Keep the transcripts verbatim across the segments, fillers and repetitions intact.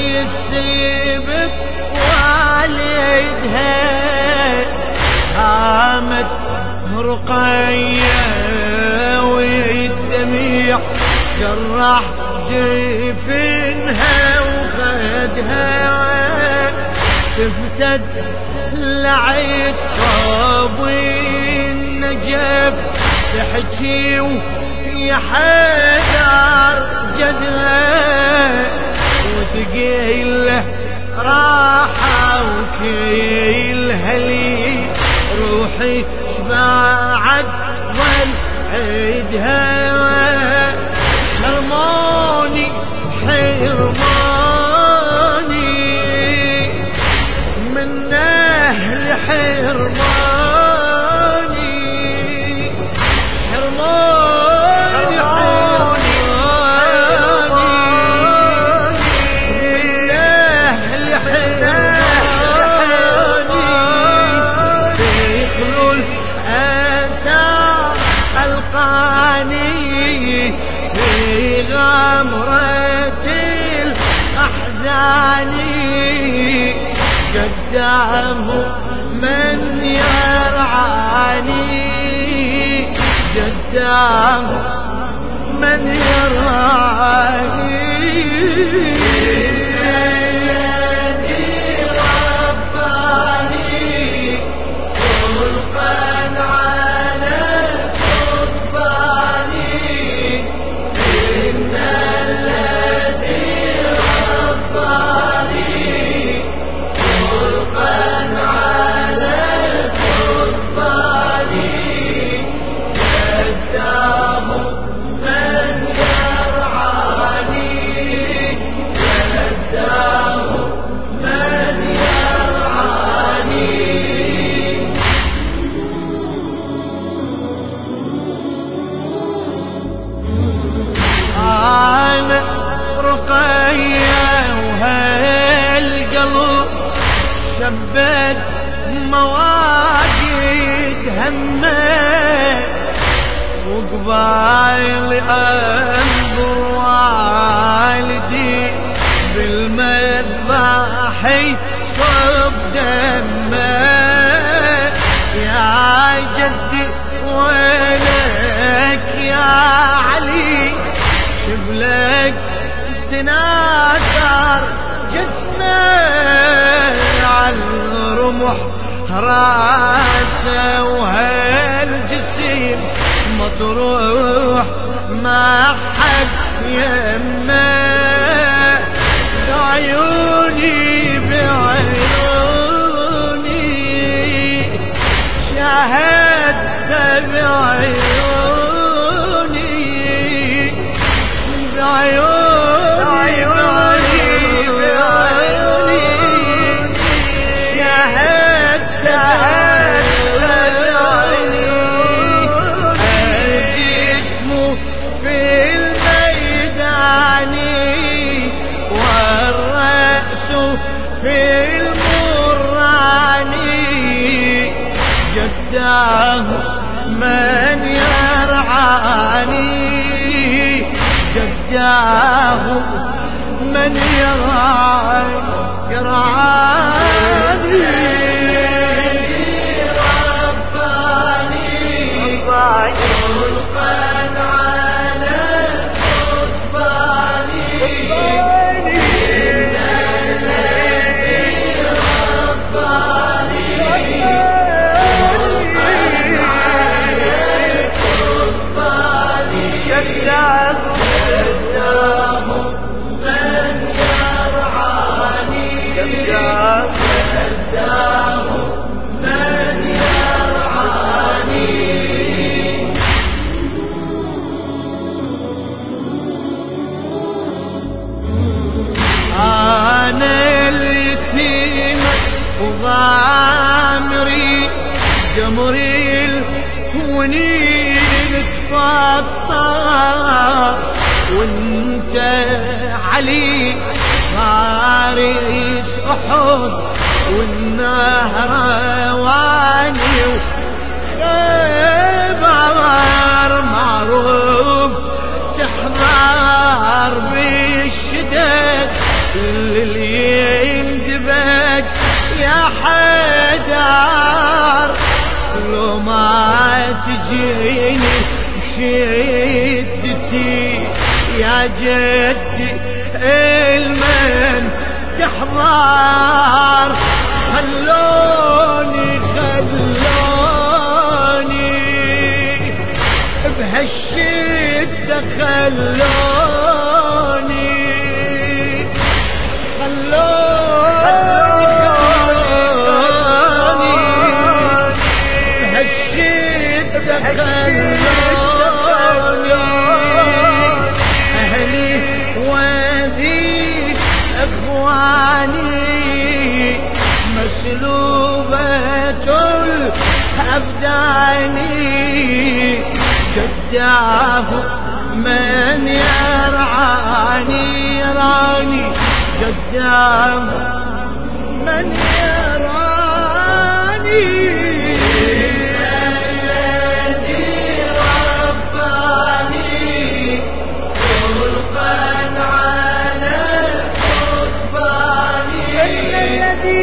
يسيبك والدها هامت رقية والدميع جرح جفنها وخدها تفتت لعيد صابي النجف تحكي يا حيدر جدها وتقيله راحة وكيلها لي روحي شبعت ظل عيدها حرماني حرماني من أهل حرماني حرماني حرماني من أهل حرماني بيخلو الآثار ألقاني في غمرة الأحزان قدامه من يرعاني قدامه من يرعاني شبت مواجد همه وقبايل انظر والدي بالمذبح صب دمه يا جدي ويلك يا علي شبلك تناثر جسمه الرمح راسه وهالجسيم مطروح ما حد يمه بعيوني بعيوني شاهدت بعيوني بعيوني جداه من يرعاني جداه من يرعاني رباني غامري جمري الونين تفطر وانت علي فارس احد والنهر واني وغبار معروف تحضر بالشدد حيدر لو ما تجيني شدتي يا جدي المن تحضر خلوني خلوني بهالشدة خلوني خلوني خلوني بهالشدة خلوني أهلي وذيك أخواني مسلوبة الأبداني جداه من يرعاني يراني جداه من يراني الذي رباني خلقا على القربان الذي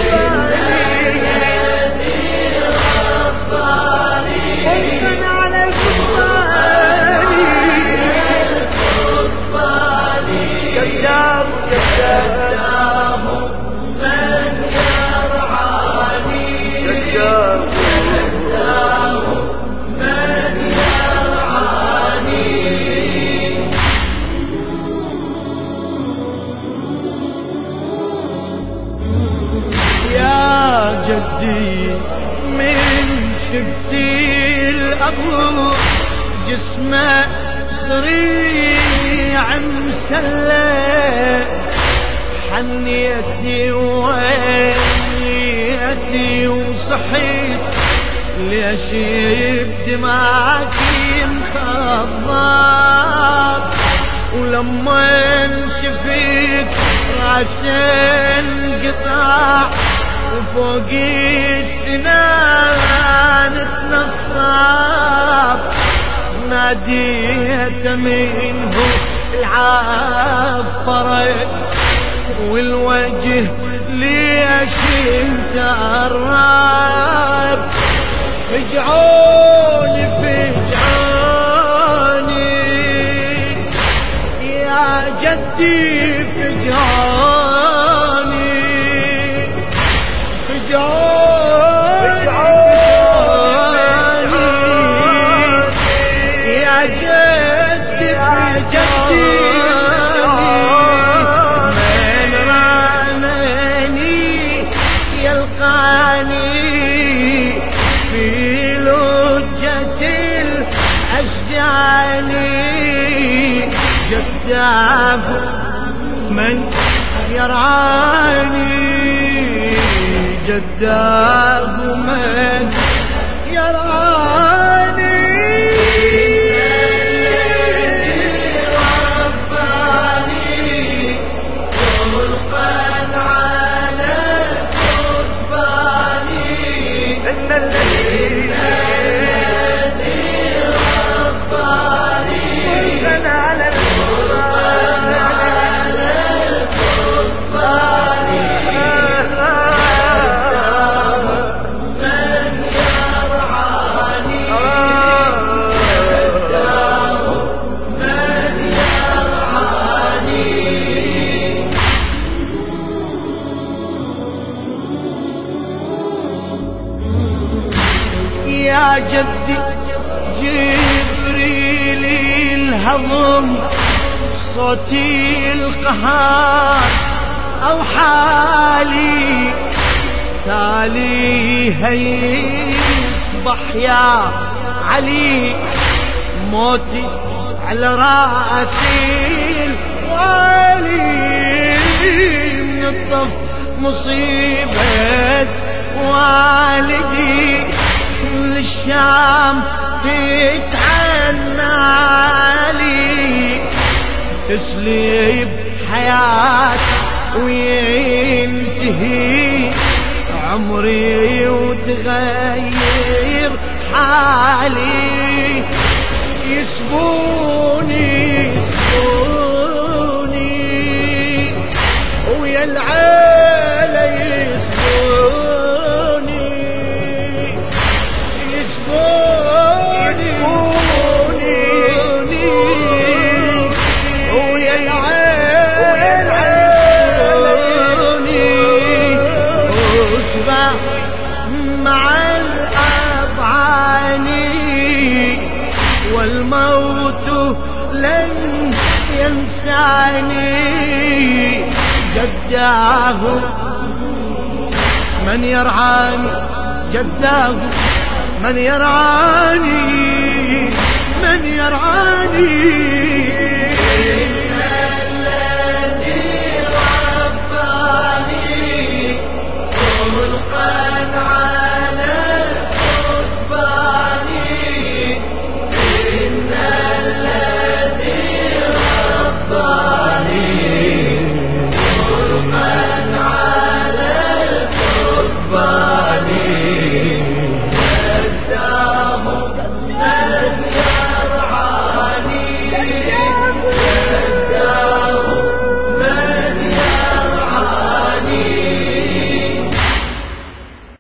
جدي من شفتي الأبو جسمه صريع مسلح حنيتي ويتي وصحيت ليش بدمعتي مخضر ولما شفيت راسن قطع وفوق السنان تنصب ناديت منه العفرت والوجه ليش انترب فجعوني فجعوني يا جدي فجعوني يا جدي جدي من رانني يلقاني في لجة الأشجان جداه من يرعاني جداه من يراني الذي رباني خلقا على القربان إن الذي رباني خلقا على القربان على القربان يا جدي جبريل الهضم صوتي القهار أو حالي تالي هيصبح يا علي موتي على راسي الوالي من الطف مصيبة والدي للشام تتعنى لي تسليب حياتي وينتهي عمري وتغير حالي يسبوني يسبوني ويا العيلة يسبوني مع الأضعان والموت لن ينساني جداه من يرعاني جداه من يرعاني من يرعاني